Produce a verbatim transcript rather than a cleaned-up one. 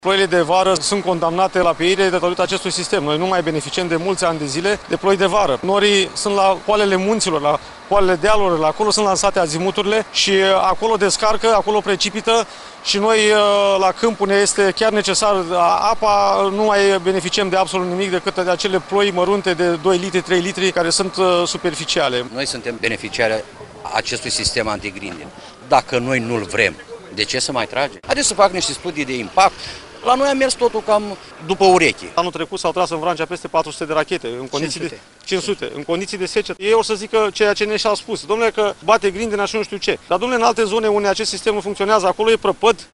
Ploile de vară sunt condamnate la pieire datorită acestui sistem. Noi nu mai beneficiem de mulți ani de zile de ploi de vară. Norii sunt la poalele munților, la poalele dealurilor, acolo sunt lansate azimuturile și acolo descarcă, acolo precipită și noi la câmpul ne este chiar necesar apa, nu mai beneficiem de absolut nimic decât de acele ploi mărunte de doi litri, trei litri care sunt superficiale. Noi suntem beneficiari acestui sistem antigrindin. Dacă noi nu-l vrem, de ce să mai trage? Haideți să fac niște studii de impact. La noi a mers totul cam după ureche. Anul trecut s-au tras în Vrancea peste patru sute de rachete, în condiții cinci sute. de cinci sute, în condiții de secetă. Ei o să zică ceea ce ne și-au spus. Domnule, că bate grindina și nu știu ce. Dar domnule, în alte zone unde acest sistem nu funcționează, acolo e prăpăd.